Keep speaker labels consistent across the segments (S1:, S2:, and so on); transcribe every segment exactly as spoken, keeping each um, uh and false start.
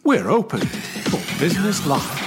S1: We're open for Business Live.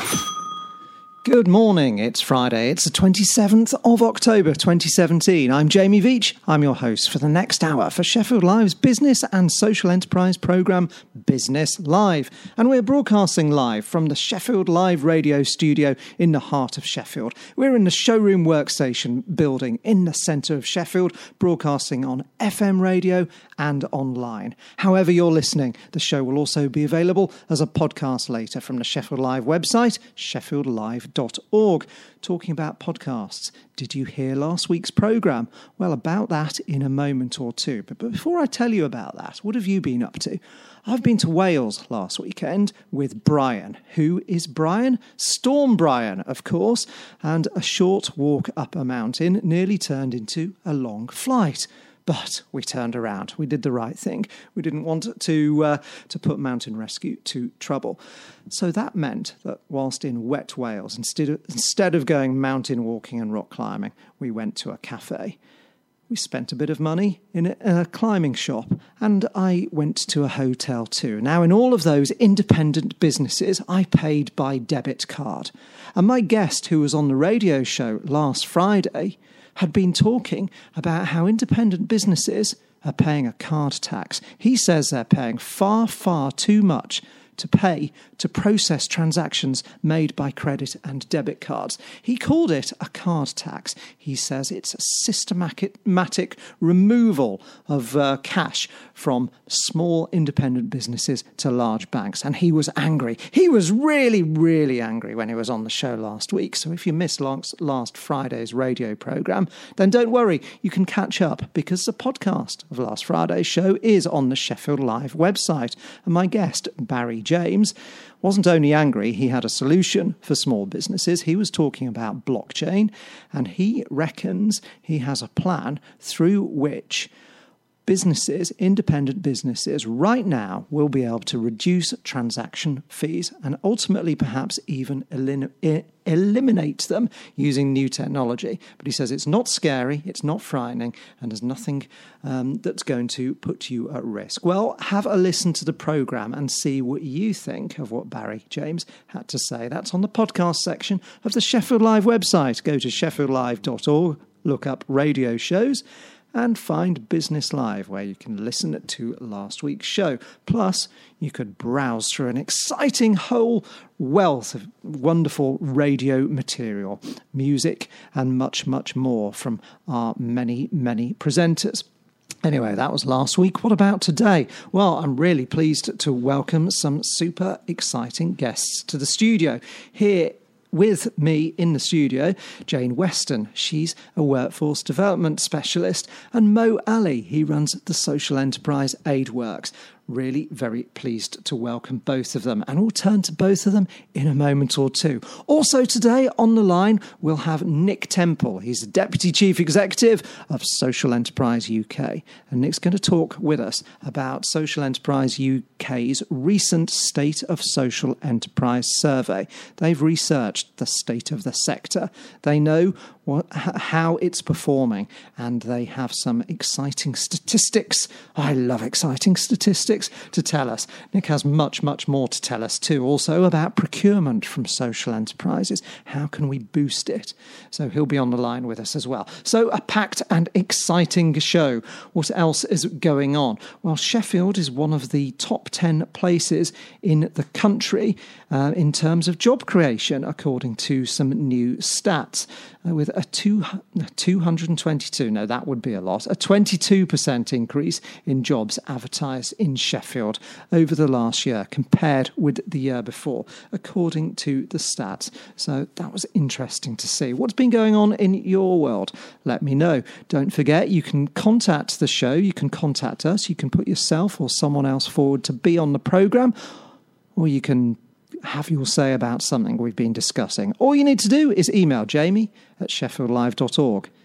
S2: Good morning, it's Friday, it's the twenty-seventh of October twenty seventeen. I'm Jamie Veach, I'm your host for the next hour for Sheffield Live's business and social enterprise programme Business Live. And we're broadcasting live from the Sheffield Live radio studio in the heart of Sheffield. We're in the showroom workstation building in the centre of Sheffield, broadcasting on F M radio and online. However you're listening, the show will also be available as a podcast later from the Sheffield Live website, sheffield live dot org. Talking about podcasts, did you hear last week's programme? Well, about that in a moment or two. But before I tell you about that, what have you been up to? I've been to Wales last weekend with Brian. Who is Brian? Storm Brian, of course. And a short walk up a mountain nearly turned into a long flight. But we turned around. We did the right thing. We didn't want to uh, to put Mountain Rescue to trouble. So that meant that whilst in wet Wales, instead of, instead of going mountain walking and rock climbing, we went to a cafe. We spent a bit of money in a, in a climbing shop, and I went to a hotel too. Now, in all of those independent businesses, I paid by debit card. And my guest, who was on the radio show last Friday, had been talking about how independent businesses are paying a card tax. He says they're paying far, far too much to pay to process transactions made by credit and debit cards. He called it a card tax. He says it's a systematic removal of uh, cash from small independent businesses to large banks. And he was angry. He was really, really angry when he was on the show last week. So if you missed last, last Friday's radio programme, then don't worry. You can catch up because the podcast of last Friday's show is on the Sheffield Live website. And my guest, Barry James, wasn't only angry, he had a solution for small businesses. He was talking about blockchain, and he reckons he has a plan through which businesses, independent businesses, right now will be able to reduce transaction fees and ultimately perhaps even elim- eliminate them using new technology. But he says it's not scary, it's not frightening, and there's nothing um, that's going to put you at risk. Well, have a listen to the programme and see what you think of what Barry James had to say. That's on the podcast section of the Sheffield Live website. Go to sheffield live dot org, look up radio shows, and find Business Live, where you can listen to last week's show. Plus, you could browse through an exciting whole wealth of wonderful radio material, music, and much, much more from our many, many presenters. Anyway, that was last week. What about today? Well, I'm really pleased to welcome some super exciting guests to the studio. Here with me in the studio, Jane Weston. She's a workforce development specialist. And Mo Ali, he runs the social enterprise AidWorks. Really very pleased to welcome both of them. And we'll turn to both of them in a moment or two. Also today on the line, we'll have Nick Temple. He's the Deputy Chief Executive of Social Enterprise U K. And Nick's going to talk with us about Social Enterprise U K's recent State of Social Enterprise survey. They've researched the state of the sector. They know what, how it's performing, and they have some exciting statistics. I love exciting statistics to tell us. Nick has much, much more to tell us too, also about procurement from social enterprises. How can we boost it? So he'll be on the line with us as well. So a packed and exciting show. What else is going on? Well, Sheffield is one of the top ten places in the country uh, in terms of job creation, according to some new stats, uh, with a two, two hundred twenty-two, no, that would be a lot, a twenty-two percent increase in jobs advertised in Sheffield over the last year compared with the year before, according to the stats. So that was interesting to see. What's been going on in your world? Let me know. Don't forget, you can contact the show, you can contact us, you can put yourself or someone else forward to be on the programme, or you can have your say about something we've been discussing. All you need to do is email Jamie at sheffield live dot org.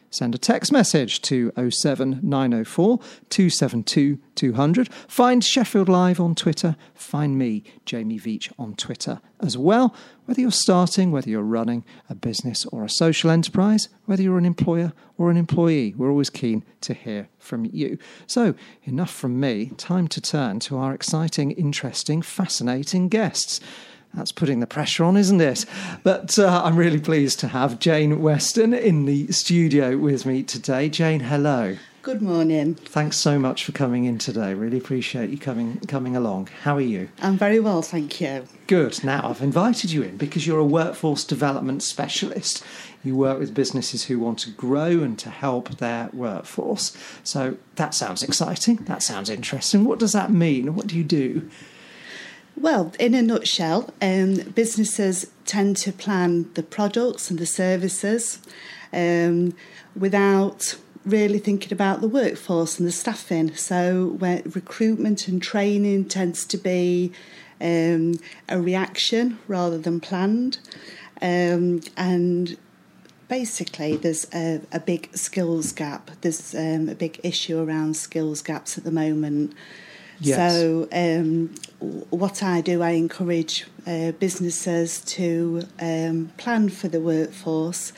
S2: send a text message to oh seven nine oh four, two seven two, two hundred. Find Sheffield Live on Twitter. Find me, Jamie Veitch, on Twitter as well. Whether you're starting, whether you're running a business or a social enterprise, whether you're an employer or an employee, we're always keen to hear from you. So, enough from me. Time to turn to our exciting, interesting, fascinating guests. That's putting the pressure on, isn't it? But uh, I'm really pleased to have Jane Weston in the studio with me today. Jane, hello.
S3: Good morning.
S2: Thanks so much for coming in today. Really appreciate you coming coming along. How are you?
S3: I'm very well, thank you.
S2: Good. Now, I've invited you in because you're a workforce development specialist. You work with businesses who want to grow and to help their workforce. So that sounds exciting. That sounds interesting. What does that mean? What do you do?
S3: Well, in a nutshell, um, businesses tend to plan the products and the services um, without really thinking about the workforce and the staffing. So where recruitment and training tends to be um, a reaction rather than planned. Um, and basically there's a, a big skills gap. There's um, a big issue around skills gaps at the moment.
S2: Yes.
S3: So um, what I do, I encourage uh, businesses to um, plan for the workforce.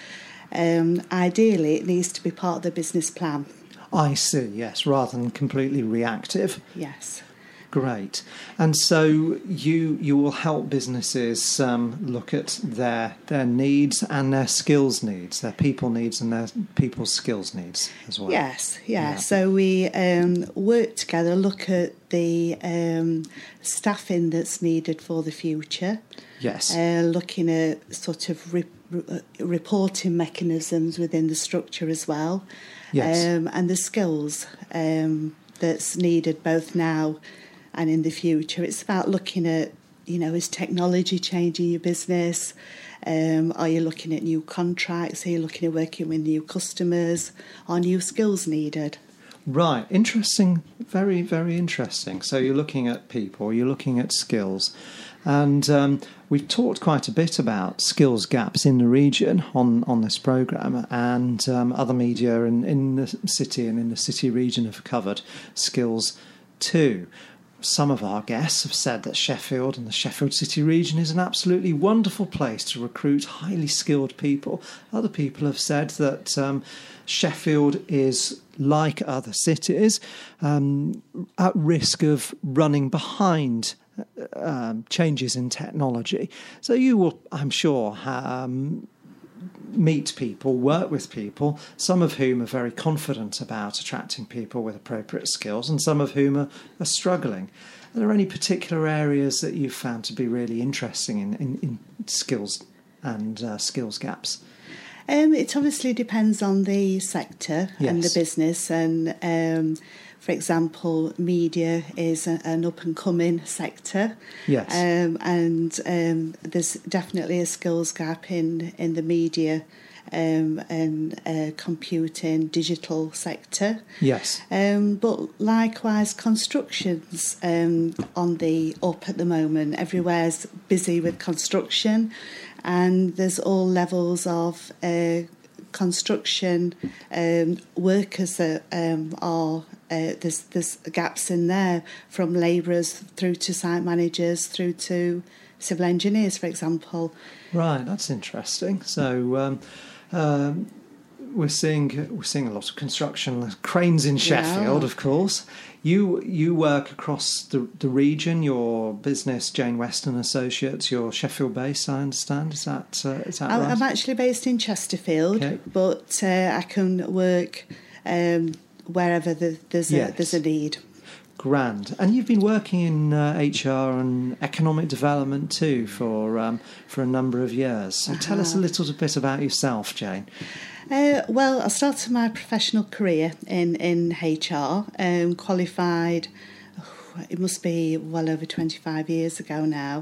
S3: Um, ideally, it needs to be part of the business plan.
S2: I see, yes, rather than completely reactive.
S3: Yes.
S2: Great. And so you you will help businesses um, look at their their needs and their skills needs, their people needs and their people's skills needs as well.
S3: Yes, yeah.
S2: Yeah.
S3: So we um, work together, look at the um, staffing that's needed for the future.
S2: Yes.
S3: Uh, looking at sort of re- re- reporting mechanisms within the structure as well.
S2: Yes.
S3: Um, and the skills um, that's needed both now and in the future. It's about looking at, you know, is technology changing your business? Um, are you looking at new contracts? Are you looking at working with new customers? Are new skills needed?
S2: Right. Interesting. Very, very interesting. So you're looking at people, you're looking at skills. And um, we've talked quite a bit about skills gaps in the region on, on this programme, and um, other media in, in the city and in the city region have covered skills too. Some of our guests have said that Sheffield and the Sheffield City region is an absolutely wonderful place to recruit highly skilled people. Other people have said that um, Sheffield is, like other cities, um, at risk of running behind um, changes in technology. So you will, I'm sure, um, meet people, work with people, some of whom are very confident about attracting people with appropriate skills and some of whom are, are struggling. Are there any particular areas that you've found to be really interesting in, in, in skills and uh, skills gaps?
S3: Um, it obviously depends on the sector
S2: Yes.
S3: and the business. And um, for example, media is a, an up-and-coming sector.
S2: Yes.
S3: Um, and um, there's definitely a skills gap in, in the media um, and uh, computing, digital sector.
S2: Yes.
S3: Um, but likewise, construction's um, on the up at the moment. Everywhere's busy with construction, and there's all levels of uh, construction um, workers that um, are uh, there's there's gaps in there, from labourers through to site managers through to civil engineers, for example.
S2: Right, that's interesting. So um, um, we're seeing we're seeing a lot of construction, cranes in Sheffield,
S3: Yeah.
S2: of course. You you work across the the region. Your business, Jane Weston Associates, you're Sheffield based, I understand. Is that uh, is that
S3: I-
S2: right?
S3: I'm actually based in Chesterfield,
S2: Okay.
S3: but uh, I can work um, wherever the, there's
S2: Yes.
S3: a there's a need.
S2: Grand. And you've been working in uh, H R and economic development too for um, for a number of years. So tell us a little bit about yourself, Jane.
S3: Uh, well, I started my professional career in, in H R, um, qualified, oh, it must be well over twenty-five years ago now.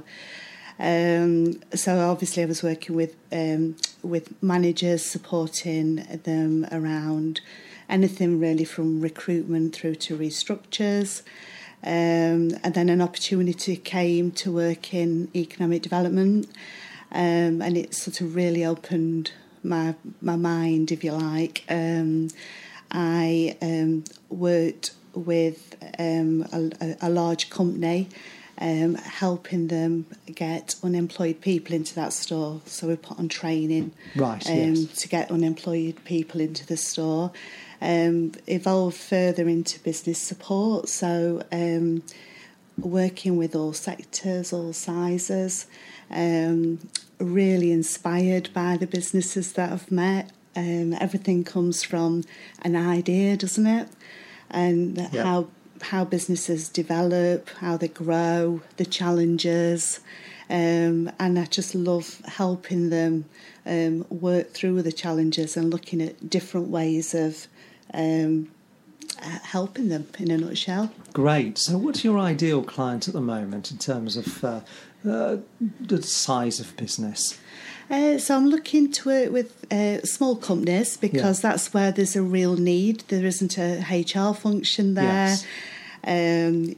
S3: Um, so obviously I was working with um, with managers, supporting them around anything really from recruitment through to restructures. Um, and then an opportunity came to work in economic development, um, and it sort of really opened my my mind, if you like. Um, I um, worked with um, a, a large company, um, helping them get unemployed people into that store. So we put on training
S2: right,
S3: um,
S2: yes.
S3: to get unemployed people into the store. Um, evolved further into business support, so um, working with all sectors, all sizes, um, really inspired by the businesses that I've met. Um, everything comes from an idea, doesn't it? And
S2: yeah.
S3: how how businesses develop, how they grow, the challenges, um, and I just love helping them um, work through the challenges and looking at different ways of um, helping them, in a nutshell.
S2: Great. So what's your ideal client at the moment in terms of uh, uh, the size of business?
S3: Uh, so I'm looking to work with uh, small companies because yeah. that's where there's a real need. There isn't a H R function there.
S2: Yes.
S3: Um,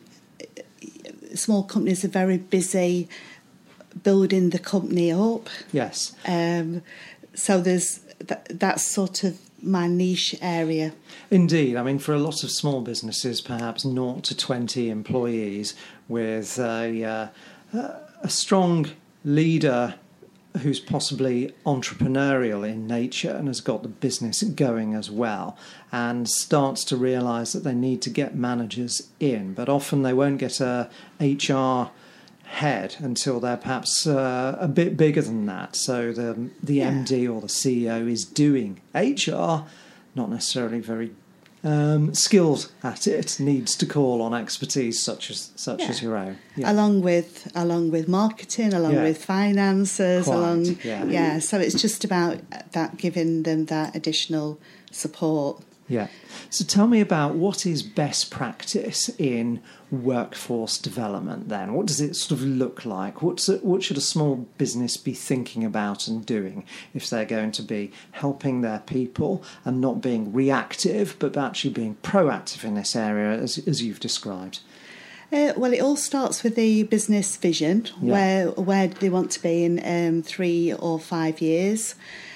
S3: small companies are very busy building the company up.
S2: Yes.
S3: Um, so there's th- that's sort of my niche area.
S2: Indeed. I mean, for a lot of small businesses, perhaps zero to twenty employees with a, uh, a strong leader who's possibly entrepreneurial in nature and has got the business going as well, and starts to realise that they need to get managers in, but often they won't get a H R head until they're perhaps uh, a bit bigger than that. So the the yeah. M D or the C E O is doing H R, not necessarily very um, skilled at it, needs to call on expertise such as such
S3: yeah.
S2: as your own. Yeah.
S3: Along with along with marketing, along
S2: yeah.
S3: with finances,
S2: Quite,
S3: along
S2: yeah.
S3: yeah. So it's just about that, giving them that additional support.
S2: Yeah. So tell me about what is best practice in workforce development then? What does it sort of look like? What's it, what should a small business be thinking about and doing if they're going to be helping their people and not being reactive, but actually being proactive in this area as, as you've described?
S3: Uh, well, it all starts with the business vision,
S2: yeah.
S3: where where do they want to be in um, three or five years?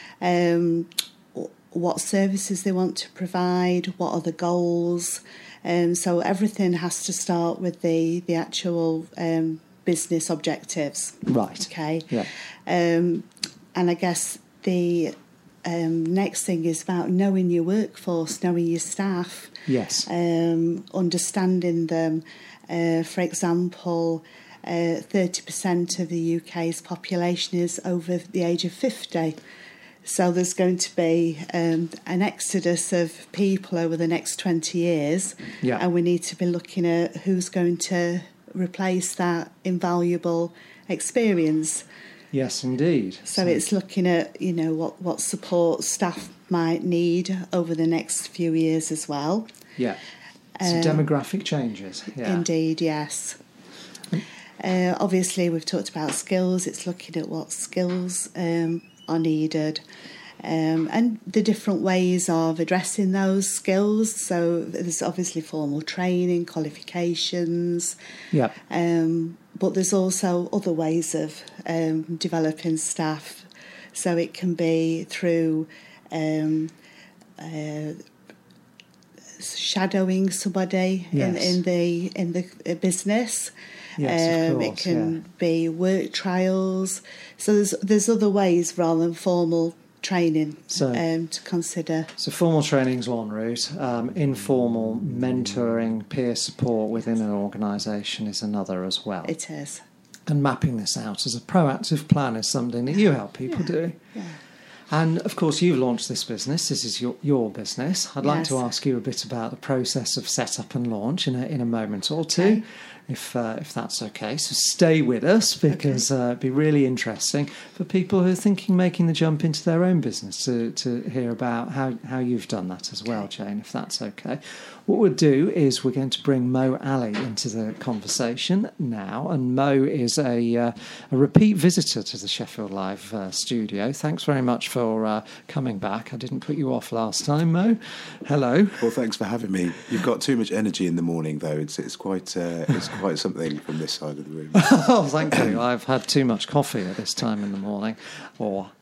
S3: Um what services they want to provide, what are the goals. Um, so everything has to start with the, the actual um, business objectives.
S2: Right.
S3: Okay.
S2: Yeah.
S3: Um, and I guess the um, next thing is about knowing your workforce, knowing your staff.
S2: Yes.
S3: Um, understanding them. Uh, for example, uh, thirty percent of the U K's population is over the age of fifty. So there's going to be um, an exodus of people over the next twenty years,
S2: yeah.
S3: and we need to be looking at who's going to replace that invaluable experience.
S2: Yes, indeed.
S3: So, so it's looking at, you know, what, what support staff might need over the next few years as well.
S2: Yeah. So um, demographic changes. Yeah.
S3: Indeed, yes. Uh, obviously, we've talked about skills. It's looking at what skills um, are needed, um, and the different ways of addressing those skills. So there's obviously formal training, qualifications,
S2: yeah.
S3: um, but there's also other ways of um, developing staff. So it can be through um, uh, shadowing somebody
S2: yes.
S3: in, in the in the business.
S2: Yes,
S3: um,
S2: of course,
S3: it can
S2: yeah.
S3: be work trials. So there's there's other ways rather than formal training
S2: so,
S3: um, to consider.
S2: So formal training is one route. Um, informal mentoring, peer support within an organisation is another as well.
S3: It is.
S2: And mapping this out as a proactive plan is something that you help people
S3: yeah.
S2: do.
S3: Yeah.
S2: And, of course, you've launched this business. This is your, your business. I'd like
S3: yes.
S2: to ask you a bit about the process of setup and launch in a, in a moment or two,
S3: okay.
S2: if uh, if that's okay. So stay with us, because okay. uh, it'd be really interesting for people who are thinking making the jump into their own business to, to hear about how, how you've done that as well, Jane, if that's okay. What we'll do is we're going to bring Mo Ali into the conversation now, and Mo is a, uh, a repeat visitor to the Sheffield Live uh, studio. Thanks very much for uh, coming back. I didn't put you off last time, Mo. Hello.
S4: Well, thanks for having me. You've got too much energy in the morning, though. It's it's quite uh, it's quite something from this side of the room.
S2: Oh, thank you. I've had too much coffee at this time in the morning, or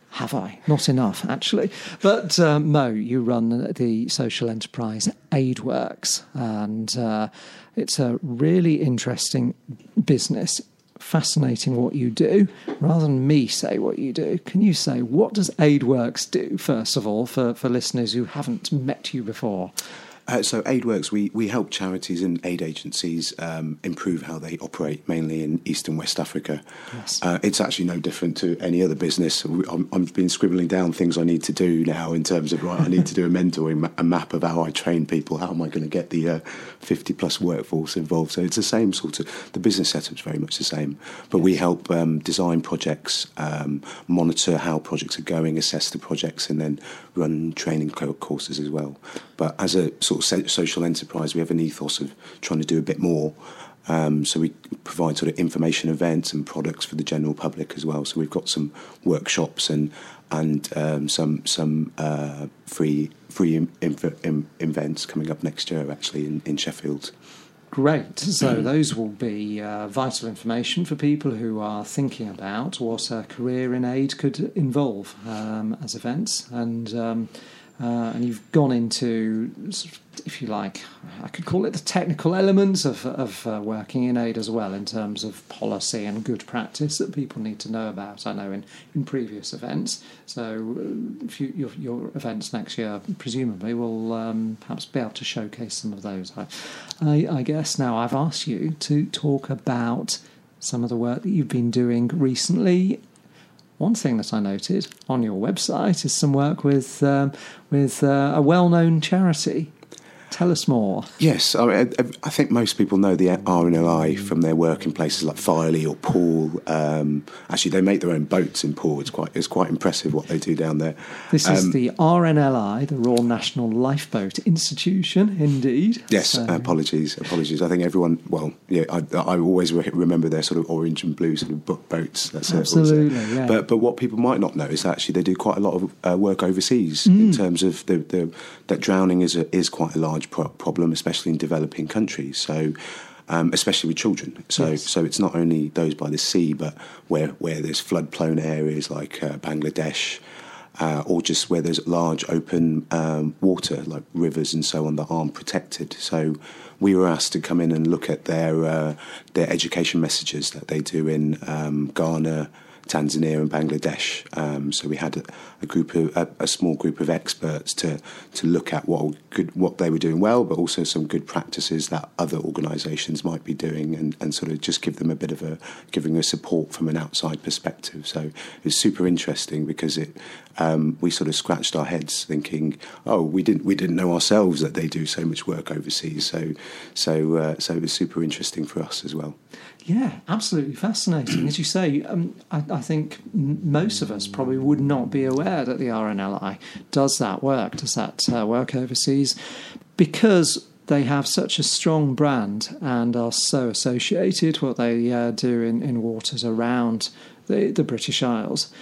S2: Have I? Not enough, actually. But uh, Mo, you run the social enterprise AidWorks, and uh, it's a really interesting business. Fascinating what you do. Rather than me say what you do, can you say, what does AidWorks do, first of all, for, for listeners who haven't met you before?
S4: Uh, so AidWorks, we, we help charities and aid agencies um, improve how they operate, mainly in East and West Africa.
S2: Yes.
S4: Uh, it's actually no different to any other business. I'm, I've been scribbling down things I need to do now in terms of, right, I need to do a mentoring, a map of how I train people, how am I going to get the uh, fifty plus workforce involved. So it's the same sort of, the business setup's very much the same. But yes. we help um, design projects, um, monitor how projects are going, assess the projects, and then run training courses as well. But as a sort of social enterprise, we have an ethos of trying to do a bit more. Um, so we provide sort of information events and products for the general public as well. So we've got some workshops and and um, some some uh, free free in, in, events coming up next year, actually, in, in Sheffield.
S2: Great. So those will be uh, vital information for people who are thinking about what a career in aid could involve um, as events. And um, uh, and you've gone into, if you like, I could call it the technical elements of, of uh, working in aid as well, in terms of policy and good practice that people need to know about, I know, in, in previous events. So if you, your, your events next year, presumably, will um, perhaps be able to showcase some of those, I, I, I guess. Now, I've asked you to talk about some of the work that you've been doing recently. One thing that I noted on your website is some work with um, with uh, a well-known charity. Tell us more.
S4: Yes, I, I think most people know the R N L I from their work in places like Filey or Poole. Um, actually, they make their own boats in Poole. It's quite it's quite impressive what they do down there.
S2: This
S4: um,
S2: is the R N L I, the Royal National Lifeboat Institution, indeed.
S4: Yes,
S2: so.
S4: uh, apologies, apologies. I think everyone, well, yeah, I, I always re- remember their sort of orange and blue sort of boat boats. That's
S2: Absolutely,
S4: it,
S2: yeah.
S4: But but what people might not know is actually they do quite a lot of uh, work overseas
S2: Mm.
S4: in terms of the, the that drowning is a, is quite a large pro- problem, especially in developing countries. So. Um, especially with children. So
S2: yes.
S4: so it's not only those by the sea, but where, where there's flood-prone areas like uh, Bangladesh, uh, or just where there's large open um, water, like rivers and so on, that aren't protected. So we were asked to come in and look at their, uh, their education messages that they do in um, Ghana, Tanzania and Bangladesh. Um, so we had a, a group of a, a small group of experts to to look at what good what they were doing well, but also some good practices that other organisations might be doing, and, and sort of just give them a bit of a giving a support from an outside perspective. So it's super interesting because it um, we sort of scratched our heads thinking, oh, we didn't we didn't know ourselves that they do so much work overseas. So so uh, so it was super interesting for us as well.
S2: Yeah, absolutely fascinating. As you say, um, I, I think most of us probably would not be aware that the R N L I does that work, does that uh, work overseas, because they have such a strong brand and are so associated what they uh, do in, in waters around the, the British Isles.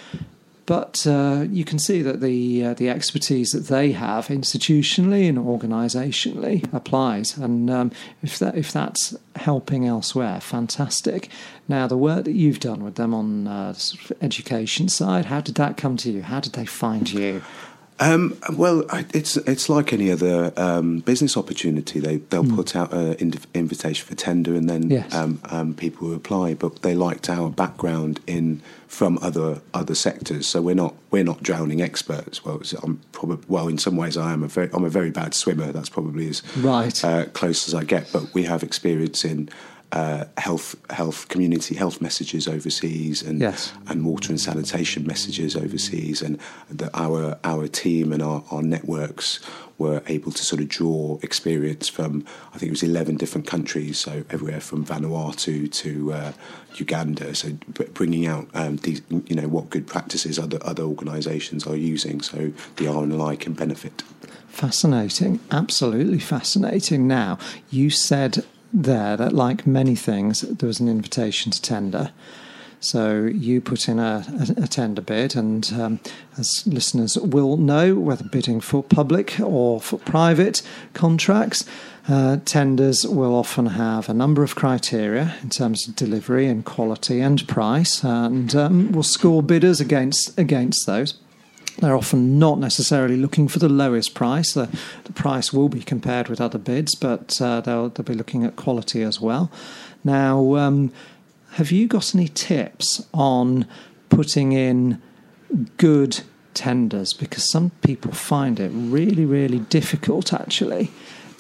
S2: But uh, you can see that the uh, the expertise that they have institutionally and organisationally applies, and um, if that if that's helping elsewhere, fantastic. Now, the work that you've done with them on uh, the sort of education side, how did that come to you? How did they find you?
S4: Um, well, it's it's like any other um, business opportunity. They they'll mm. put out an inv- invitation for tender, and then
S2: yes.
S4: um, um, people will apply. But they liked our background in from other other sectors, so we're not we're not drowning experts. Well, I'm probably well in some ways I am a very I'm a very bad swimmer. That's probably as
S2: right
S4: uh, close as I get. But we have experience in. Uh, health, health, community health messages overseas, and
S2: yes.
S4: and water and sanitation messages overseas, and the, our our team and our, our networks were able to sort of draw experience from I think it was eleven different countries, so everywhere from Vanuatu to uh, Uganda. So bringing out um, these, you know, what good practices other other organisations are using, so the R N L I can benefit.
S2: Fascinating, absolutely fascinating. Now, you said there that, like many things, there was an invitation to tender. So you put in a, a, a tender bid, and um, as listeners will know, whether bidding for public or for private contracts, uh, tenders will often have a number of criteria in terms of delivery and quality and price, and um, will score bidders against against those. They're often not necessarily looking for the lowest price. The, the price will be compared with other bids, but uh, they'll, they'll be looking at quality as well. Now, um, have you got any tips on putting in good tenders? Because some people find it really, really difficult, actually,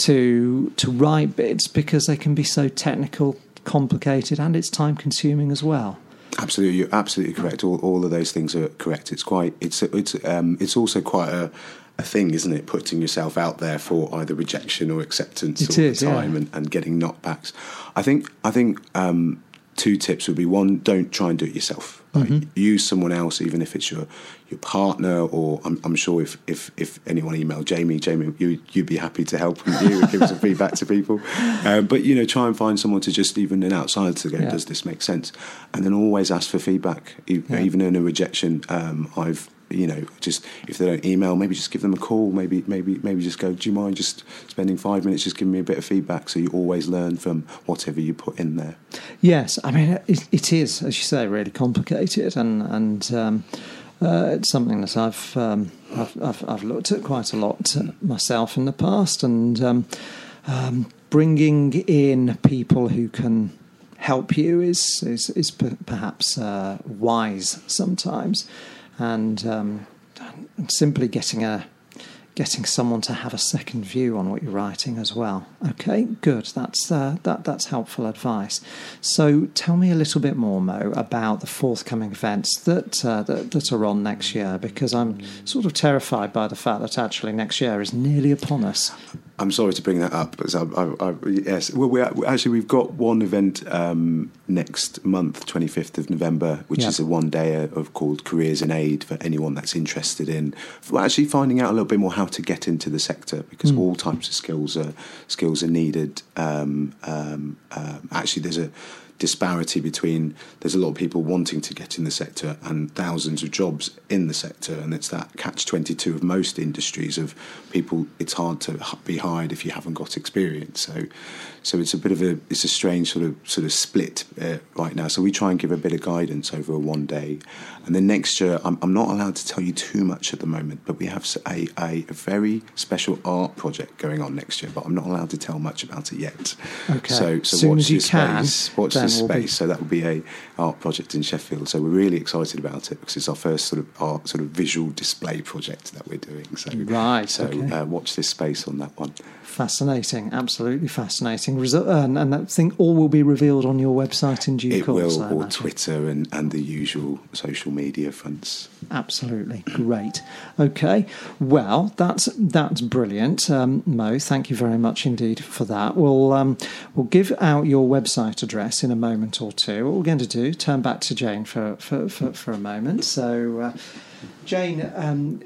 S2: to to write bids because they can be so technical, complicated, and it's time-consuming as well.
S4: Absolutely, you're absolutely correct. All, all of those things are correct. It's quite. It's it's um, it's also quite a, a thing, isn't it? Putting yourself out there for either rejection or acceptance
S2: it
S4: all
S2: is,
S4: the time,
S2: yeah.
S4: and, and getting knockbacks. I think. I think um, two tips would be: one, don't try and do it yourself. Right? Mm-hmm. Use someone else, even if it's your your partner, or I'm, I'm sure if, if if anyone emailed Jamie, Jamie, you, you'd be happy to help and you give some feedback to people. Um, but you know, try and find someone to just even an outsider to go, yeah. does this make sense? And then always ask for feedback, even, yeah. even in a rejection. Um, I've you know, just if they don't email, maybe just give them a call. Maybe maybe maybe just go, do you mind just spending five minutes just giving me a bit of feedback, so you always learn from whatever you put in there.
S2: Yes, I mean it, it is, as you say, really complicated, and and um, uh, it's something that I've, um, I've I've I've looked at quite a lot myself in the past, and um, um, bringing in people who can help you is is is perhaps uh, wise sometimes. And um, simply getting a getting someone to have a second view on what you're writing as well. Okay, good. That's uh, that that's helpful advice. So, tell me a little bit more, Mo, about the forthcoming events that uh, that, that are on next year, because I'm sort of terrified by the fact that actually next year is nearly upon us.
S4: I'm sorry to bring that up, but I, I, I, yes, well, we actually we've got one event um, next month, twenty-fifth of November, which yep. is a one day of called Careers in Aid for anyone that's interested in well, actually finding out a little bit more how to get into the sector, because mm. all types of skills are skills are needed. Um, um, um, actually, there's a disparity between there's a lot of people wanting to get in the sector and thousands of jobs in the sector, and it's that catch twenty-two of most industries of people. It's hard to be hired if you haven't got experience. So, so it's a bit of a it's a strange sort of sort of split uh, right now. So we try and give a bit of guidance over a one day, and then next year I'm, I'm not allowed to tell you too much at the moment, but we have a, a, a very special art project going on next year, but I'm not allowed to tell much about it yet.
S2: Okay.
S4: So, so
S2: soon
S4: watch
S2: as you
S4: this
S2: can,
S4: space. Watch this space. Be... So that will be a art project in Sheffield. So we're really excited about it because it's our first sort of art sort of visual display project that we're doing. So
S2: right.
S4: So
S2: okay.
S4: uh, watch this space on that one.
S2: Fascinating, absolutely fascinating. Resu- uh, and, and that thing all will be revealed on your website in due
S4: it
S2: course.
S4: It will,
S2: I
S4: or
S2: imagine.
S4: Twitter and, and the usual social media fronts.
S2: Absolutely, great. Okay, well, that's that's brilliant, um, Mo. Thank you very much indeed for that. We'll um, we'll give out your website address in a moment or two. What we're going to do, turn back to Jane for for, for, for a moment. So, uh, Jane. Um,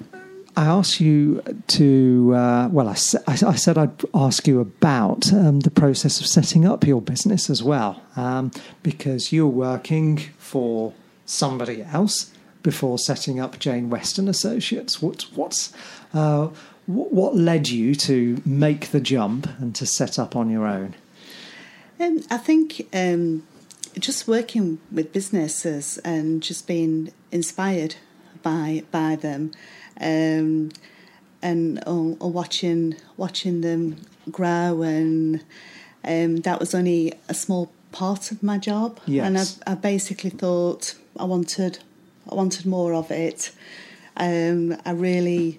S2: I asked you to, uh, well, I, I said I'd ask you about um, the process of setting up your business as well, um, because you're working for somebody else before setting up Jane Weston Associates. What, what's, uh, what led you to make the jump and to set up on your own?
S3: Um, I think um, just working with businesses and just being inspired by by them. Um, and or, or watching watching them grow, and um, that was only a small part of my job.
S2: Yes.
S3: And I, I basically thought I wanted I wanted more of it. Um, I really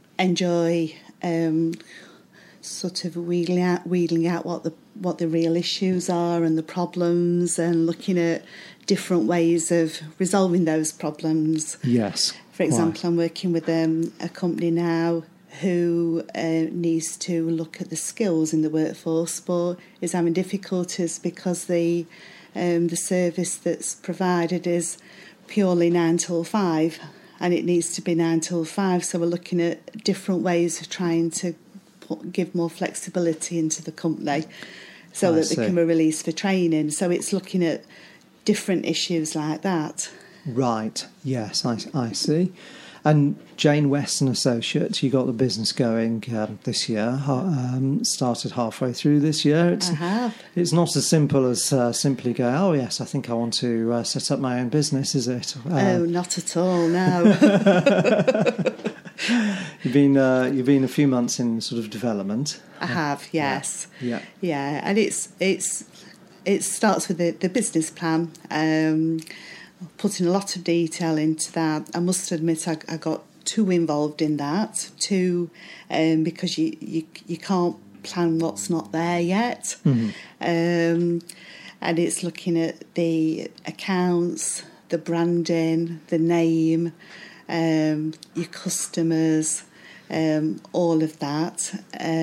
S3: enjoy um, sort of wheedling out wheedling out what the what the real issues are and the problems, and looking at different ways of resolving those problems.
S2: Yes.
S3: For example, I'm working with um, a company now who uh, needs to look at the skills in the workforce, but is having difficulties because the um, the service that's provided is purely nine till five, and it needs to be nine till five. So we're looking at different ways of trying to put, give more flexibility into the company, so
S2: I
S3: that
S2: see.
S3: they can be released for training. So it's looking at different issues like that.
S2: Right. Yes, I, I see. And Jane Weston Associates, you got the business going um, this year, um, started halfway through this year. It's,
S3: I have.
S2: It's not as simple as uh, simply go, oh, yes, I think I want to uh, set up my own business, is it? Uh,
S3: oh, not at all, no.
S2: You've been uh, you've been a few months in sort of development.
S3: I have, yes.
S2: Yeah.
S3: Yeah, and it's it's it starts with the, the business plan. Um, putting a lot of detail into that. I must admit, I, I got too involved in that, too, um, because you, you you can't plan what's not there yet. Mm-hmm. Um, and it's looking at the accounts, the branding, the name, um, your customers, um, all of that.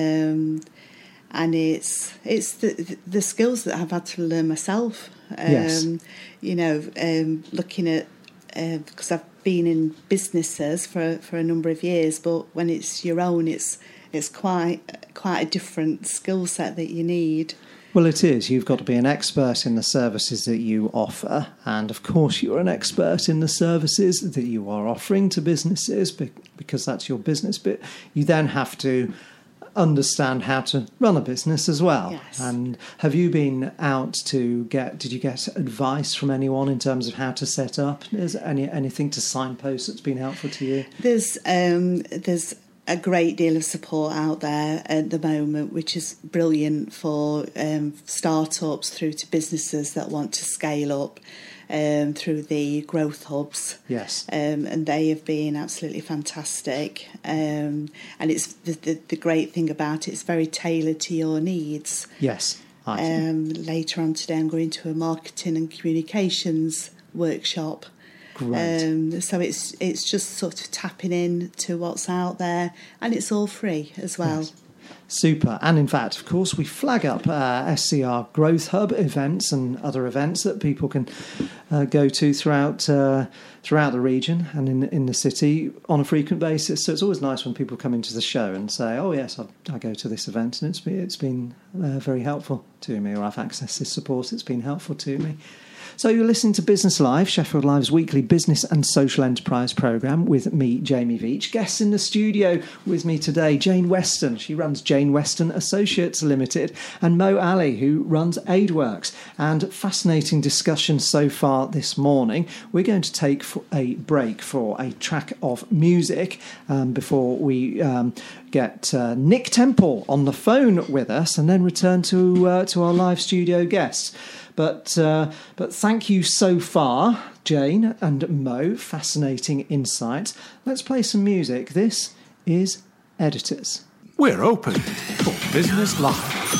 S3: Um, and it's it's the the skills that I've had to learn myself. Um,
S2: yes.
S3: You know, um, looking at, uh, because I've been in businesses for for a number of years, but when it's your own, it's it's quite quite a different skill set that you need.
S2: Well, it is. You've got to be an expert in the services that you offer. And of course, you're an expert in the services that you are offering to businesses because that's your business. But you then have to understand how to run a business as well.
S3: Yes.
S2: And have you been out to get, did you get advice from anyone in terms of how to set up? Is there any, anything to signpost that's been helpful to you?
S3: There's um, there's a great deal of support out there at the moment, which is brilliant for um, startups through to businesses that want to scale up um, through the growth hubs.
S2: Yes.
S3: Um, and they have been absolutely fantastic. Um, and it's the, the, the great thing about it, it's very tailored to your needs.
S2: Yes. I
S3: Um, later on today, I'm going to a marketing and communications workshop.
S2: Great.
S3: Um, so it's it's just sort of tapping in to what's out there, and it's all free as well.
S2: Yes. Super. And in fact, of course, we flag up uh, S C R Growth Hub events and other events that people can uh, go to throughout uh, throughout the region and in in the city on a frequent basis. So it's always nice when people come into the show and say, "Oh yes, I, I go to this event, and it's been, it's been uh, very helpful to me," or "I've accessed this support, it's been helpful to me." So you're listening to Business Live, Sheffield Live's weekly business and social enterprise programme with me, Jamie Veitch. Guests in the studio with me today, Jane Weston. She runs Jane Weston Associates Limited, and Mo Ali, who runs AidWorks. And fascinating discussion so far this morning. We're going to take a break for a track of music um, before we um, get uh, Nick Temple on the phone with us and then return to uh, to our live studio guests. But uh, but thank you so far, Jane and Mo. Fascinating insights. Let's play some music. This is Editors.
S1: We're open for Business Live.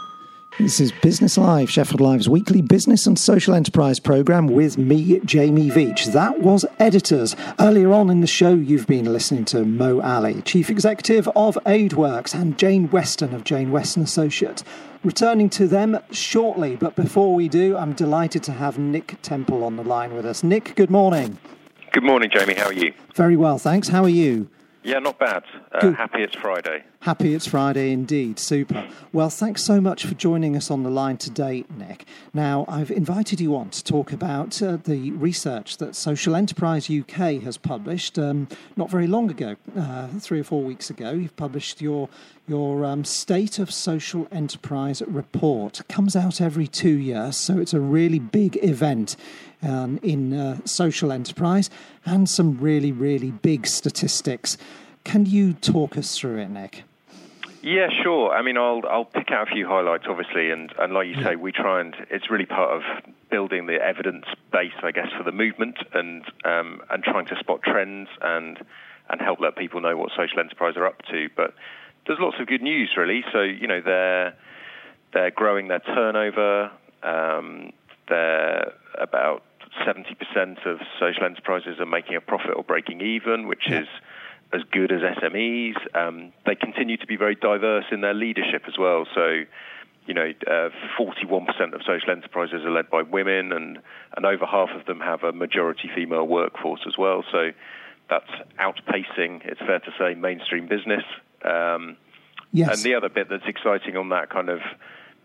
S2: This is Business Live, Sheffield Live's weekly business and social enterprise programme with me, Jamie Veitch. That was Editors. Earlier on in the show, you've been listening to Mo Ali, Chief Executive of AidWorks, and Jane Weston of Jane Weston Associates. Returning to them shortly, but before we do, I'm delighted to have Nick Temple on the line with us. Nick, good morning.
S5: Good morning, Jamie. How are you?
S2: Very well, thanks. How are you?
S5: Yeah, not bad. Uh, happy it's Friday.
S2: Happy it's Friday indeed. Super. Well, thanks so much for joining us on the line today, Nick. Now, I've invited you on to talk about uh, the research that Social Enterprise U K has published um, not very long ago, uh, three or four weeks ago. You've published your your um, State of Social Enterprise report. It comes out every two years, so it's a really big event um, in uh, social enterprise and some really, really big statistics. Can you talk us through it, Nick?
S5: Yeah, sure. I mean, I'll I'll pick out a few highlights, obviously, and, and like you
S2: yeah.
S5: say, we try and it's really part of building the evidence base, I guess, for the movement, and um, and trying to spot trends and and help let people know what social enterprise are up to. But there's lots of good news, really. So you know, they're they're growing their turnover. Um, they're about seventy percent of social enterprises are making a profit or breaking even, which
S2: yeah.
S5: is as good as S M Es. Um, they continue to be very diverse in their leadership as well. So, you know, uh, forty-one percent of social enterprises are led by women, and, and over half of them have a majority female workforce as well. So that's outpacing, it's fair to say, mainstream business. Um,
S2: yes.
S5: And the other bit that's exciting on that kind of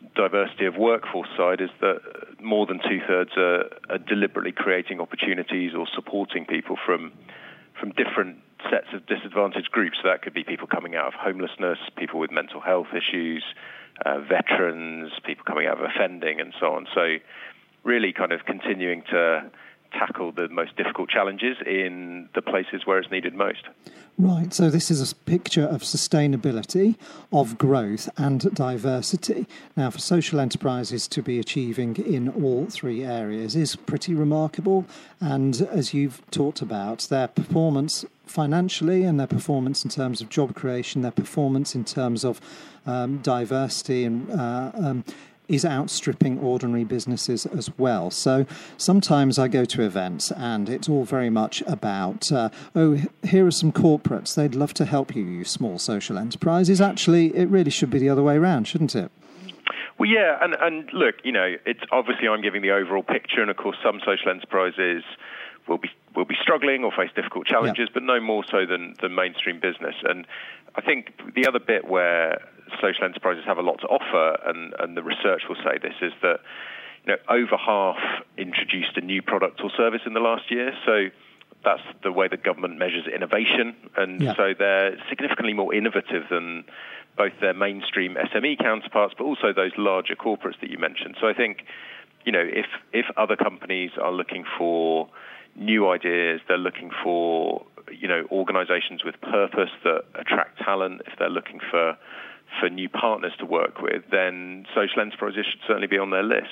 S5: diversity of workforce side is that more than two-thirds are, are deliberately creating opportunities or supporting people from from different sets of disadvantaged groups. So that could be people coming out of homelessness, people with mental health issues, uh, veterans, people coming out of offending, and so on. So really kind of continuing to tackle the most difficult challenges in the places where it's needed most.
S2: Right, so this is a picture of sustainability, of growth and diversity. Now, for social enterprises to be achieving in all three areas is pretty remarkable. And as you've talked about, their performance financially and their performance in terms of job creation, their performance in terms of um, diversity and uh, um, is outstripping ordinary businesses as well. So sometimes I go to events and it's all very much about, uh, oh, here are some corporates. They'd love to help you, you small social enterprises. Actually, it really should be the other way around, shouldn't it?
S5: Well, yeah, and, and look, you know, it's obviously I'm giving the overall picture, and of course some social enterprises will be will be struggling or face difficult challenges, yeah. but no more so than, than mainstream business. And I think the other bit where social enterprises have a lot to offer, and, and the research will say this, is that you know over half introduced a new product or service in the last year. So that's the way the government measures innovation, and yeah. so they're significantly more innovative than both their mainstream S M E counterparts, but also those larger corporates that you mentioned. So I think you know if if other companies are looking for new ideas, they're looking for you know organizations with purpose that attract talent, if they're looking for for new partners to work with, then social enterprises should certainly be on their list.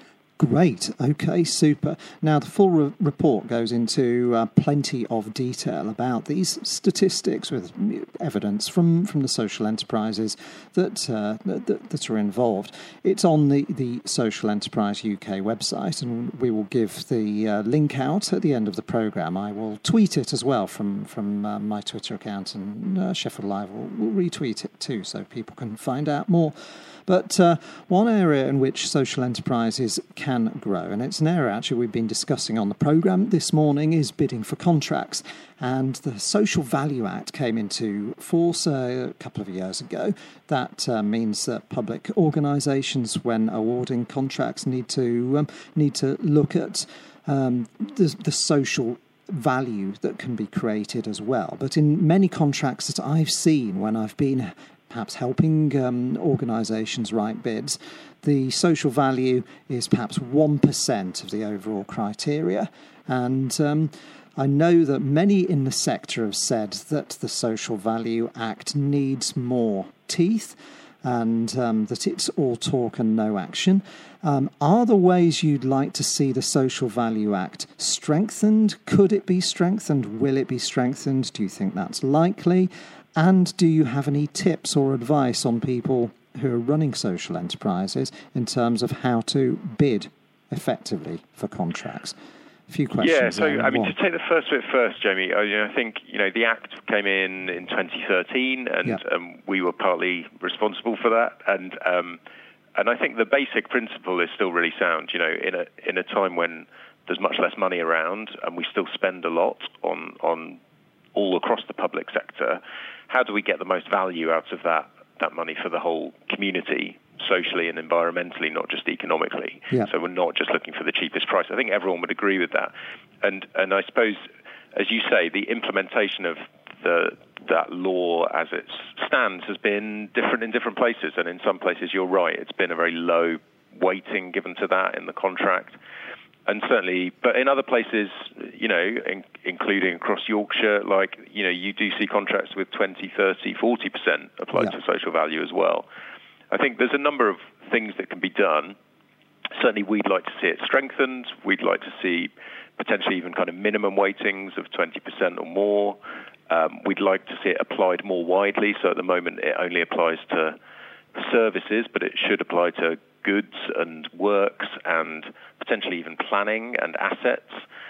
S2: Great. Okay, super. Now, the full re- report goes into uh, plenty of detail about these statistics with evidence from, from the social enterprises that, uh, that that are involved. It's on the, the Social Enterprise U K website, and we will give the uh, link out at the end of the programme. I will tweet it as well from, from uh, my Twitter account, and uh, Sheffield Live will, will retweet it too, so people can find out more. But uh, one area in which social enterprises can grow, and it's an area actually we've been discussing on the programme this morning, is bidding for contracts. And the Social Value Act came into force uh, a couple of years ago. That uh, means that public organisations, when awarding contracts, need to um, need to look at um, the, the social value that can be created as well. But in many contracts that I've seen when I've been perhaps helping um, organisations write bids, the social value is perhaps one percent of the overall criteria. And um, I know that many in the sector have said that the Social Value Act needs more teeth, and um, that it's all talk and no action. Um, are there ways you'd like to see the Social Value Act strengthened? Could it be strengthened? Will it be strengthened? Do you think that's likely? And do you have any tips or advice on people who are running social enterprises in terms of how to bid effectively for contracts? A few questions.
S5: Yeah, so I mean, one. To take the first bit first, Jamie, I, you know, I think you know the Act came in in twenty thirteen, and yeah. um, we were partly responsible for that. And um, and I think the basic principle is still really sound. You know, in a in a time when there's much less money around, and we still spend a lot on on all across the public sector. How do we get the most value out of that, that money for the whole community, socially and environmentally, not just economically? Yeah. So we're not just looking for the cheapest price. I think everyone would agree with that. And and I suppose, as you say, the implementation of the that law as it stands has been different in different places. And in some places, you're right, it's been a very low weighting given to that in the contract. And certainly, but in other places, you know, in, including across Yorkshire, like, you know, you do see contracts with twenty, thirty, forty percent applied yeah. to social value as well. I think there's a number of things that can be done. Certainly, we'd like to see it strengthened. We'd like to see potentially even kind of minimum weightings of twenty percent or more. Um, we'd like to see it applied more widely. So at the moment, it only applies to services, but it should apply to goods and works and potentially even planning and assets.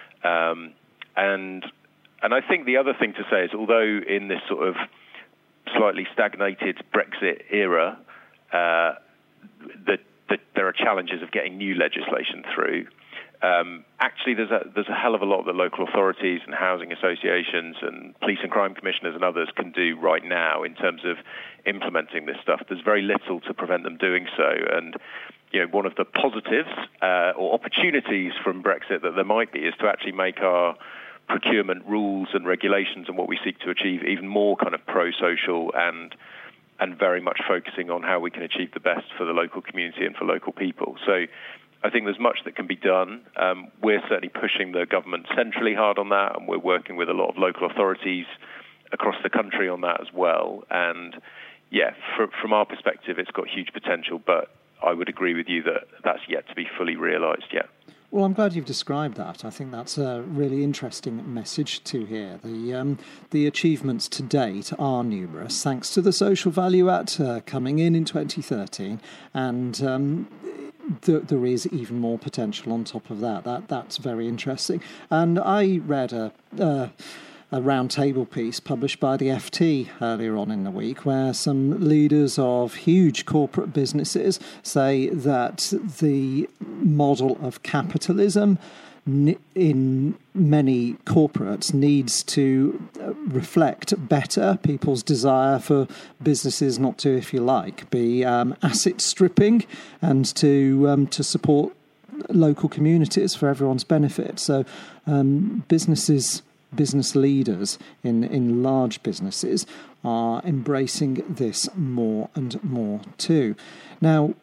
S5: Um, and and I think the other thing to say is, although in this sort of slightly stagnated Brexit era, uh, that, that there are challenges of getting new legislation through, um, actually there's a, there's a hell of a lot that local authorities and housing associations and police and crime commissioners and others can do right now in terms of implementing this stuff. There's very little to prevent them doing so. And you know, one of the positives uh, or opportunities from Brexit that there might be is to actually make our procurement rules and regulations and what we seek to achieve even more kind of pro-social and and very much focusing on how we can achieve the best for the local community and for local people. So I think there's much that can be done. Um, we're certainly pushing the government centrally hard on that, and we're working with a lot of local authorities across the country on that as well. And yeah, for, from our perspective, it's got huge potential, but I would agree with you that that's yet to be fully realised yet.
S2: Well, I'm glad you've described that. I think that's a really interesting message to hear. The um, the achievements to date are numerous, thanks to the Social Value Act uh, coming in in twenty thirteen, and um, th- there is even more potential on top of that. That that's very interesting. And I read a. Uh, a roundtable piece published by the F T earlier on in the week, where some leaders of huge corporate businesses say that the model of capitalism in many corporates needs to reflect better people's desire for businesses not to, if you like, be um, asset stripping and to um, to support local communities for everyone's benefit. So um, businesses business leaders in, in large businesses are embracing this more and more too. Now,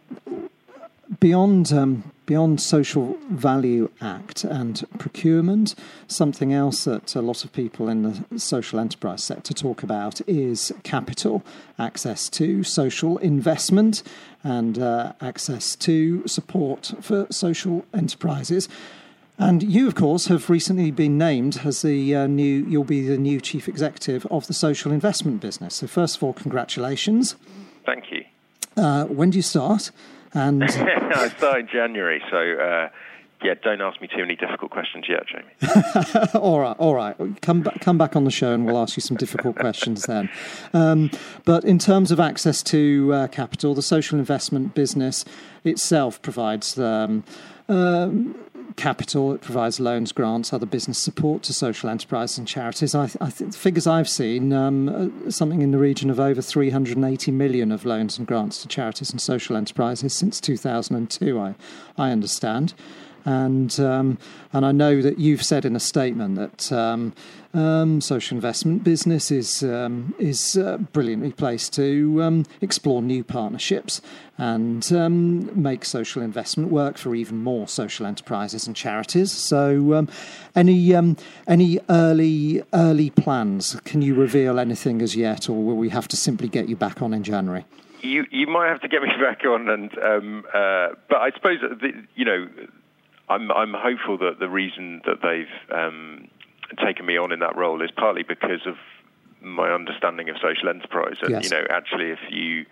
S2: beyond um, beyond Social Value Act and procurement, something else that a lot of people in the social enterprise sector talk about is capital, access to social investment and uh, access to support for social enterprises. And you, of course, have recently been named as the uh, new, you'll be the new chief executive of the social investment business. So first of all, congratulations.
S5: Thank you.
S2: Uh, when do you start? And
S5: I start in January, so uh, yeah, don't ask me too many difficult questions yet, Jamie.
S2: all right, all right. Come back, come back on the show and we'll ask you some difficult questions then. Um, but in terms of access to uh, capital, the social investment business itself provides um, um, capital, it provides loans, grants, other business support to social enterprises and charities. I, I think the figures I've seen, um, something in the region of over three hundred eighty million of loans and grants to charities and social enterprises since two thousand two, I, I understand. And um, and I know that you've said in a statement that um, um, social investment business is um, is uh, brilliantly placed to um, explore new partnerships and um, make social investment work for even more social enterprises and charities. So, um, any um, any early early plans? Can you reveal anything as yet, or will we have to simply get you back on in January?
S5: You you might have to get me back on, and um, uh, but I suppose the, you know. I'm, I'm hopeful that the reason that they've um, taken me on in that role is partly because of my understanding of social enterprise. And
S2: yes.
S5: you know, actually, if you,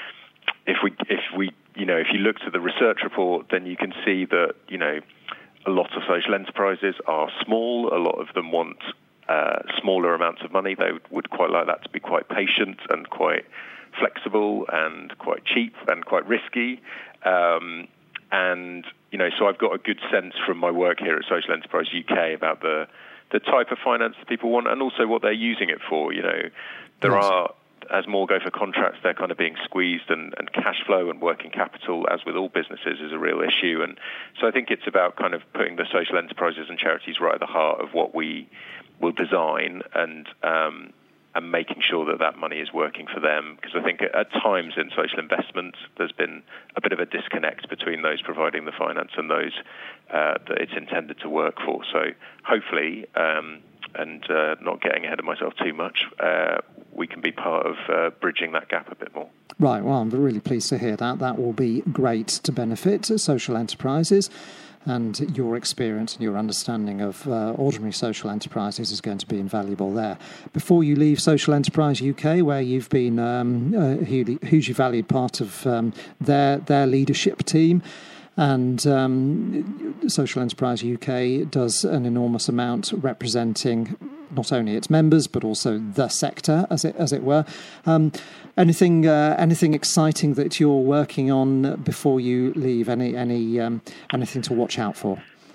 S5: if we, if we, you know, if you looked at the research report, then you can see that you know, a lot of social enterprises are small. A lot of them want uh, smaller amounts of money. They would, would quite like that to be quite patient and quite flexible and quite cheap and quite risky. Um, And, you know, so I've got a good sense from my work here at Social Enterprise U K about the, the type of finance that people want and also what they're using it for. You know, there yes. are, as more go for contracts, they're kind of being squeezed and, and cash flow and working capital, as with all businesses, is a real issue. And so I think it's about kind of putting the social enterprises and charities right at the heart of what we will design and um and making sure that that money is working for them. Because I think at times in social investment, there's been a bit of a disconnect between those providing the finance and those uh, that it's intended to work for. So hopefully, um, and uh, not getting ahead of myself too much, uh, we can be part of uh, bridging that gap a bit more.
S2: Right, well, I'm really pleased to hear that. That will be great to benefit social enterprises. And your experience and your understanding of uh, ordinary social enterprises is going to be invaluable there. Before you leave Social Enterprise U K, where you've been um, a hugely, hugely valued part of um, their their leadership team, and um, Social Enterprise U K does an enormous amount representing not only its members but also the sector, as it as it were. Um, anything uh, anything exciting that you're working on before you leave? Any any um, anything to watch out for?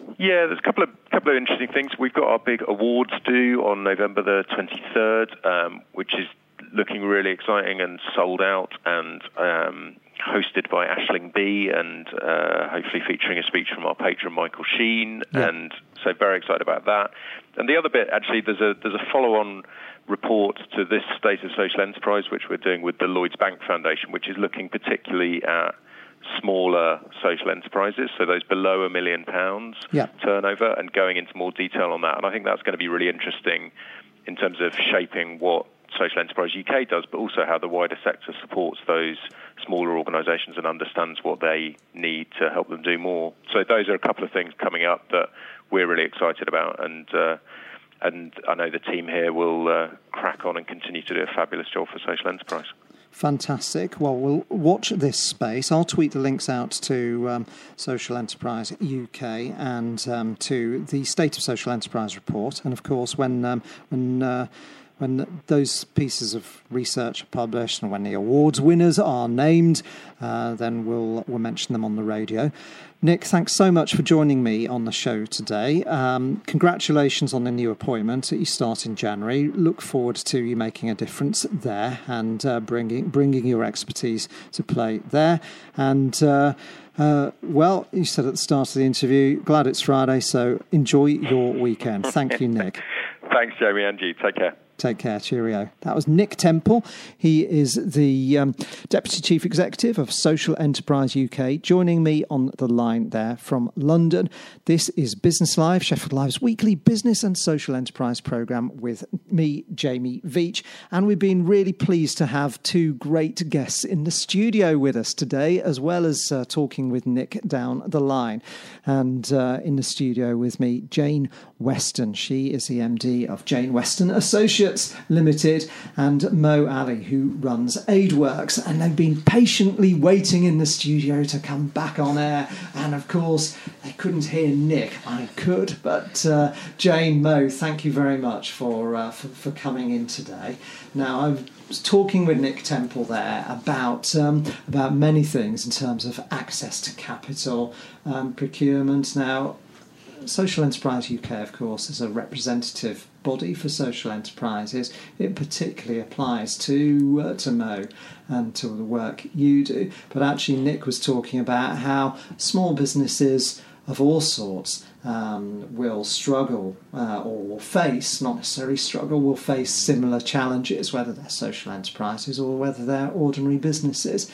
S5: Yeah, there's a couple of couple of interesting things. We've got our big awards due on November the twenty-third, um, which is looking really exciting and sold out, and um, hosted by Aisling Bea, and uh, hopefully featuring a speech from our patron Michael Sheen, yeah. and so very excited about that. And the other bit, actually, there's a there's a follow-on report to this State of Social Enterprise, which we're doing with the Lloyds Bank Foundation, which is looking particularly at smaller social enterprises, so those below a million pounds yeah. turnover, and going into more detail on that. And I think that's going to be really interesting in terms of shaping what Social Enterprise U K does, but also how the wider sector supports those smaller organisations and understands what they need to help them do more. So those are a couple of things coming up that we're really excited about, and uh, and I know the team here will uh, crack on and continue to do a fabulous job for Social Enterprise.
S2: Fantastic. Well, we'll watch this space. I'll tweet the links out to um, Social Enterprise U K and um, to the State of Social Enterprise report. And of course, when um, when uh, when those pieces of research are published and when the awards winners are named, uh, then we'll we'll mention them on the radio. Nick, thanks so much for joining me on the show today. Um, congratulations on the new appointment that you start in January. Look forward to you making a difference there and uh, bringing bringing your expertise to play there. And, uh, uh, well, you said at the start of the interview, glad it's Friday, so enjoy your weekend. Thank you, Nick.
S5: Thanks, Jamie, and you. Take care.
S2: Take care. Cheerio. That was Nick Temple. He is the um, Deputy Chief Executive of Social Enterprise U K, joining me on the line there from London. This is Business Live, Sheffield Live's weekly business and social enterprise programme with me, Jamie Veitch. And we've been really pleased to have two great guests in the studio with us today, as well as uh, talking with Nick down the line. And uh, in the studio with me, Jane Weston. She is the M D of Jane Weston Associates Limited, and Mo Ali, who runs AidWorks, and they've been patiently waiting in the studio to come back on air. And of course, they couldn't hear Nick. I could, but uh, Jane, Mo, thank you very much for, uh, for for coming in today. Now, I was talking with Nick Temple there about um, about many things in terms of access to capital, um, procurement. Now, Social Enterprise U K, of course, is a representative body for social enterprises. It particularly applies to uh, to Mo and to the work you do. But actually, Nick was talking about how small businesses of all sorts um, will struggle uh, or will face, not necessarily struggle, will face similar challenges, whether they're social enterprises or whether they're ordinary businesses.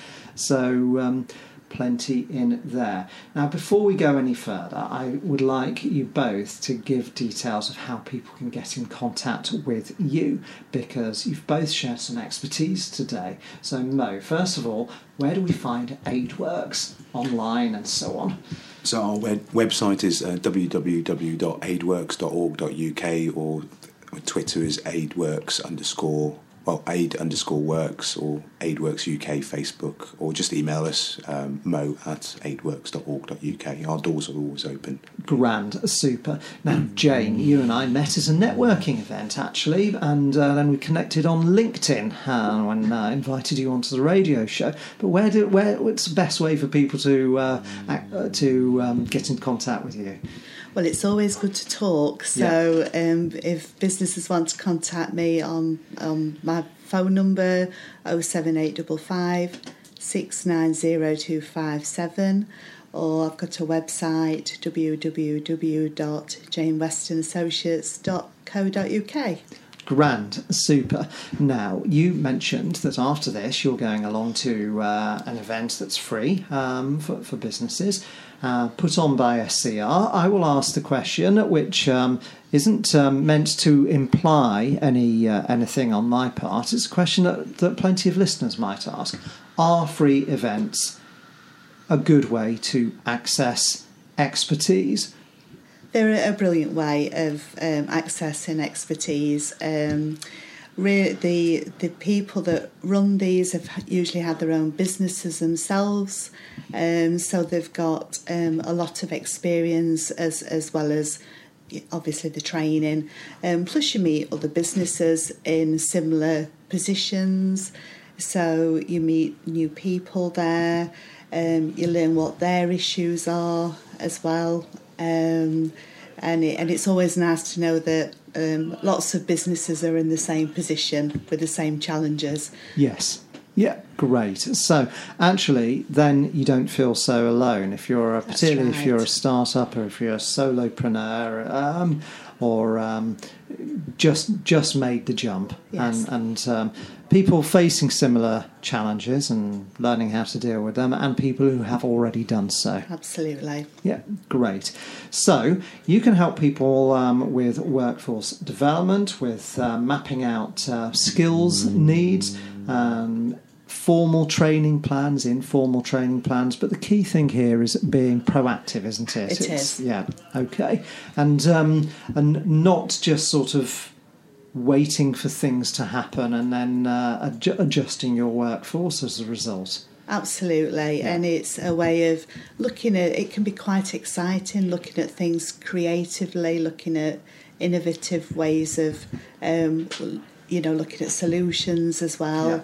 S2: So um, plenty in there. Now, before we go any further, I would like you both to give details of how people can get in contact with you, because you've both shared some expertise today. So, Mo, first of all, where do we find AidWorks online and so on?
S4: So our web- website is uh, w w w dot aidworks dot org dot u k, or Twitter is aidworks underscore well, aid underscore works, or AidWorks U K Facebook, or just email us, um, mo at aidworks dot org dot u k. Our doors are always open.
S2: Grand, super. Now, Jane, you and I met at a networking event, actually, and uh, then we connected on LinkedIn uh, when I uh, invited you onto the radio show. But where do where? What's the best way for people to uh, act, uh, to um, get in contact with you?
S3: Well, it's always good to talk. So yeah. um, if businesses want to contact me on, on my phone number, oh seven eight five five, six nine zero two five seven, or I've got a website, w w w dot jane weston associates dot co dot u k.
S2: Grand, super. Now, you mentioned that after this you're going along to uh, an event that's free um, for, for businesses, uh, put on by S C R. I will ask the question, which um, isn't um, meant to imply any uh, anything on my part. It's a question that, that plenty of listeners might ask. Are free events a good way to access expertise?
S3: They're a brilliant way of um, accessing expertise. Um, re- the the people that run these have usually had their own businesses themselves, um, so they've got um, a lot of experience as as well as obviously the training. Um, plus, you meet other businesses in similar positions, so you meet new people there. Um, you learn what their issues are as well. Um, and it, and it's always nice to know that um, lots of businesses are in the same position with the same challenges.
S2: Yes. Yeah, great. So actually, then you don't feel so alone if you're a, particularly
S3: right.
S2: if you're a startup or if you're a solopreneur um, or um, just just made the jump,
S3: Yes.
S2: and and um, people facing similar challenges and learning how to deal with them, and people who have already done so.
S3: Absolutely.
S2: Yeah, great. So you can help people um, with workforce development, with uh, mapping out uh, skills needs, um, formal training plans, informal training plans. But the key thing here is being proactive, isn't it?
S3: It
S2: It's,
S3: is.
S2: Yeah. Okay. And um, and not just sort of waiting for things to happen and then uh, adju- adjusting your workforce as a result.
S3: Absolutely,
S2: Yeah.
S3: and it's a way of looking at, it can be quite exciting, looking at things creatively, looking at innovative ways of, um, you know, looking at solutions as well.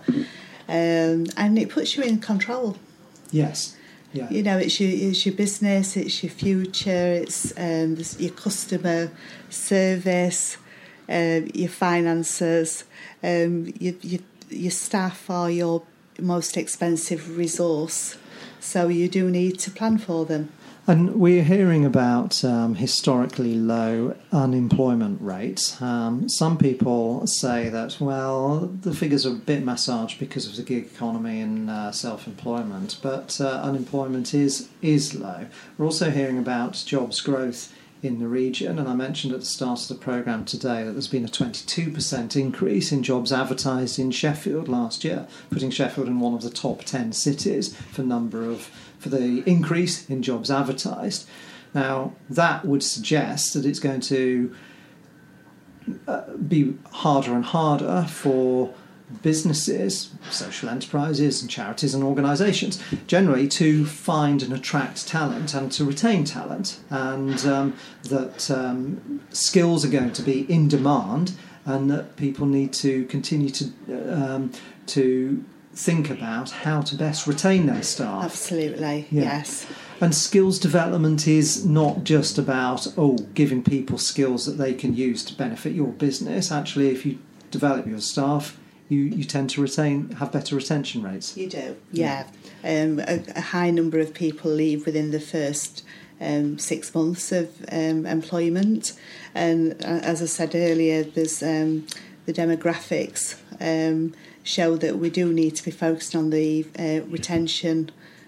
S3: Um, and it puts you in control.
S2: Yes. Yeah.
S3: You know, it's your, it's your business, it's your future, it's um, your customer service, um, your finances, um, your, your, your staff are your most expensive resource, so you do need to plan for them.
S2: And we're hearing about um, historically low unemployment rates. Um, some people say that, well, the figures are a bit massaged because of the gig economy and uh, self-employment, but uh, unemployment is is low. We're also hearing about jobs growth in the region, and I mentioned at the start of the programme today that there's been a twenty-two percent increase in jobs advertised in Sheffield last year, putting Sheffield in one of the top ten cities for number of for the increase in jobs advertised. Now, that would suggest that it's going to uh, be harder and harder for businesses, social enterprises and charities and organisations generally to find and attract talent and to retain talent, and um, that um, skills are going to be in demand, and that people need to continue to um, to think about how to best retain their staff.
S3: Absolutely,
S2: Yeah.
S3: yes.
S2: And skills development is not just about, oh, giving people skills that they can use to benefit your business. Actually, if you develop your staff, you, you tend to retain have better retention rates.
S3: You do, yeah. Um, a, a high number of people leave within the first um, six months of um, employment. And uh, as I said earlier, there's um, the demographics um, show that we do need to be focused on the uh, retention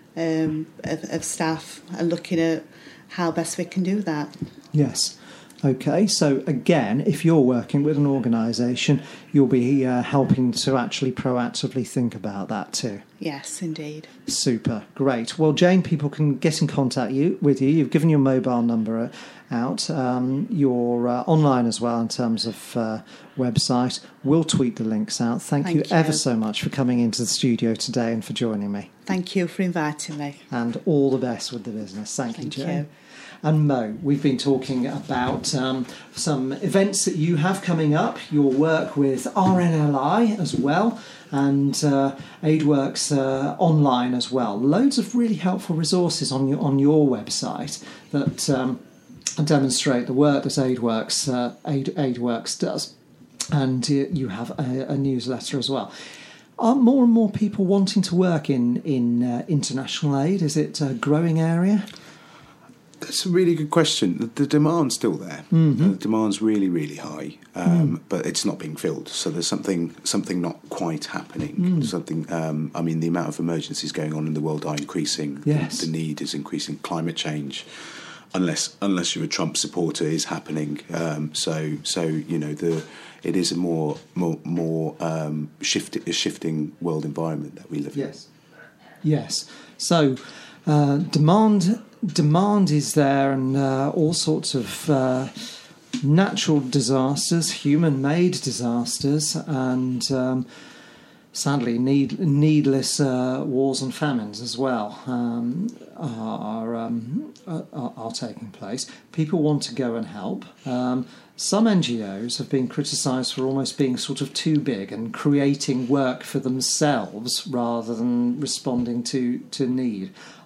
S3: um, of, of staff and looking at how best we can do that.
S2: Yes. Okay, so again, if you're working with an organisation, you'll be uh, helping to actually proactively think about that too.
S3: Yes, indeed.
S2: Super, great. Well, Jane, people can get in contact you with you. You've given your mobile number out. Um, you're uh, online as well in terms of uh, website. We'll tweet the links out. Thank,
S3: Thank
S2: you,
S3: you.
S2: ever so much for coming into the studio today and for joining me.
S3: Thank you for inviting me.
S2: And all the best with the business. Thank,
S3: Thank
S2: you, Jane.
S3: you.
S2: And Mo, we've been talking about um, some events that you have coming up, your work with R N L I as well, and uh, AidWorks uh, online as well. Loads of really helpful resources on your on your website that um, demonstrate the work that AidWorks uh, Aid, AidWorks does, and uh, you have a, a newsletter as well. Are more and more people wanting to work in in uh, international aid? Is it a growing area?
S4: That's a really good question. The, the demand's still there.
S2: Mm-hmm.
S4: The demand's really, really high, um, mm. but it's not being filled. So there's something something not quite happening.
S2: Mm.
S4: Something. Um, I mean, the amount of emergencies going on in the world are increasing.
S2: Yes.
S4: The, the need is increasing. Climate change, unless unless you're a Trump supporter, is happening. Um, so so you know the it is a more more more um, shift, a shifting world environment that we live in.
S2: Yes. Yes. So uh, demand. Demand is there, and uh, all sorts of uh, natural disasters, human-made disasters, and um, sadly, need, needless uh, wars and famines as well um, are, um, are are taking place. People want to go and help. Um, some N G Os have been criticised for almost being sort of too big and creating work for themselves rather than responding to, to need.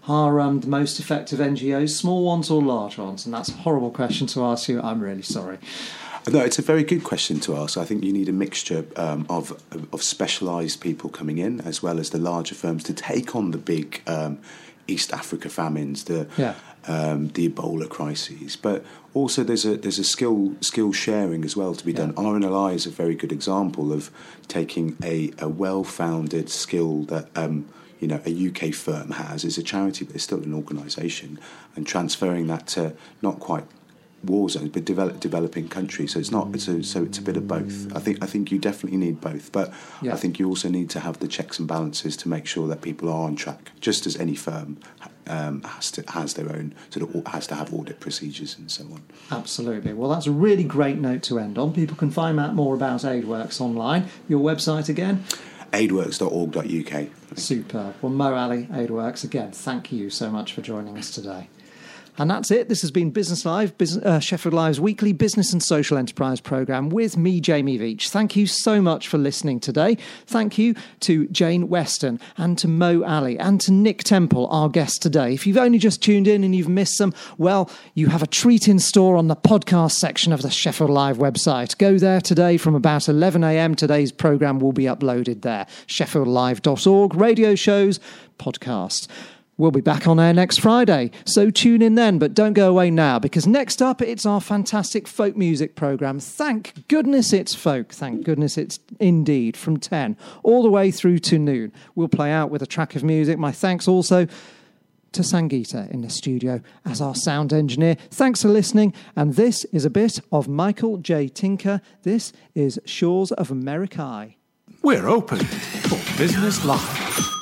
S2: are um, the most effective N G Os, small ones or large ones? And that's a horrible question to ask you. I'm really sorry.
S4: No, it's a very good question to ask. I think you need a mixture um, of of specialised people coming in, as well as the larger firms to take on the big um, East Africa famines, the
S2: yeah.
S4: um, the Ebola crises. But also there's a there's a skill skill sharing as well to be done. Yeah. R N L I is a very good example of taking a, a well-founded skill that um, you know a U K firm has. It's a charity, but it's still an organisation, and transferring that to not quite war zones, but develop, developing countries. So it's not. It's a, so it's a bit of both. I think. I think you definitely need both, but yeah. I think you also need to have the checks and balances to make sure that people are on track. Just as any firm um, has to has their own sort of has to have audit procedures and so on. Absolutely.
S2: Well, that's a really great note to end on. People can find out more about AidWorks online. Your website again?
S4: aidworks dot org dot U K.
S2: Superb. Well, Mo Ali, AidWorks, again, thank you so much for joining us today. And that's it. This has been Business Live, Business, uh, Sheffield Live's weekly business and social enterprise programme with me, Jamie Veach. Thank you so much for listening today. Thank you to Jane Weston and to Mo Ali and to Nick Temple, our guest today. If you've only just tuned in and you've missed them, well, you have a treat in store on the podcast section of the Sheffield Live website. Go there today from about eleven a.m. Today's programme will be uploaded there. sheffield live dot org, radio shows, podcasts. We'll be back on air next Friday, so tune in then, but don't go away now, because next up, it's our fantastic folk music programme. Thank goodness it's folk. Thank goodness it's indeed from ten all the way through to noon. We'll play out with a track of music. My thanks also to Sangeeta in the studio as our sound engineer. Thanks for listening, and this is a bit of Michael J. Tinker. This is Shores of America.
S1: We're open for Business Live.